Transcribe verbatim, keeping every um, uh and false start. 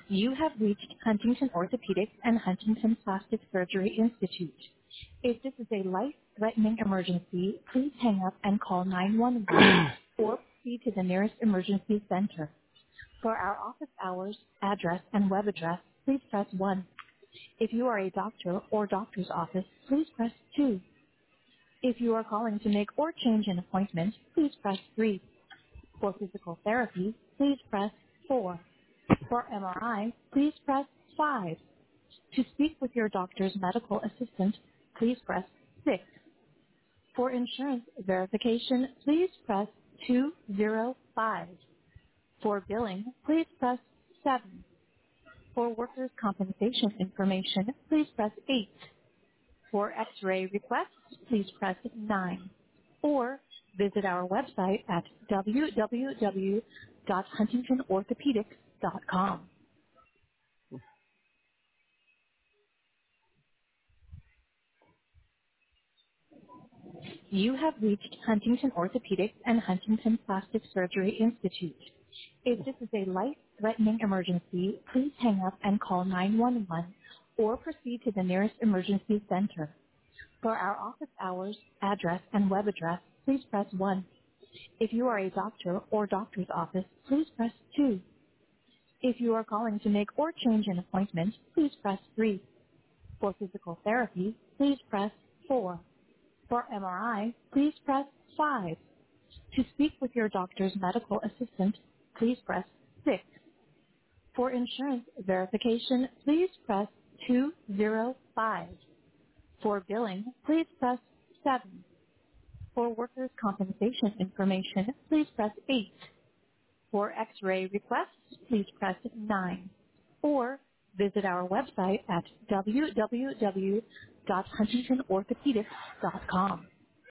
You have reached Huntington Orthopedics and Huntington Plastic Surgery Institute. If this is a life-threatening emergency, please hang up and call nine one one or proceed to the nearest emergency center. For our office hours, address, and web address, please press one. If you are a doctor or doctor's office, please press two. If you are calling to make or change an appointment, please press three. For physical therapy, please press four. For M R I, please press five. To speak with your doctor's medical assistant, please press six. For insurance verification, please press two zero five. For billing, please press seven. For workers' compensation information, please press eight. For x-ray requests, please press nine. Or visit our website at w w w dot huntington orthopedics dot com. You have reached Huntington Orthopedics and Huntington Plastic Surgery Institute. If this is a life-threatening emergency, please hang up and call nine one one or proceed to the nearest emergency center. For our office hours, address, and web address, please press one. If you are a doctor or doctor's office, please press two. If you are calling to make or change an appointment, please press three. For physical therapy, please press four. For M R I, please press five. To speak with your doctor's medical assistant, please press six. For insurance verification, please press two zero five. For billing, please press seven. For workers' compensation information, please press eight. For x-ray requests, please press nine. Or visit our website at w w w dot huntington orthopedics dot com.